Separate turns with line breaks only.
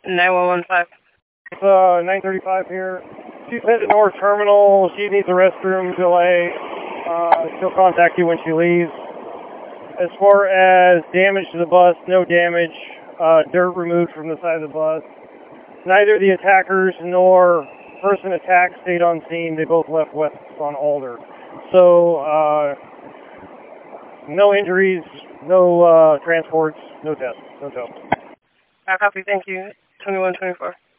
9115.
It's 935 here. She's headed North Terminal. She needs a restroom delay. She'll contact you when she leaves. As far as damage to the bus, no damage. Dirt removed from the side of the bus. Neither the attackers nor person attacked stayed on scene. They both left west on Alder. So, no injuries, no transports, no tests, no tow.
I copy. Thank you. 2124.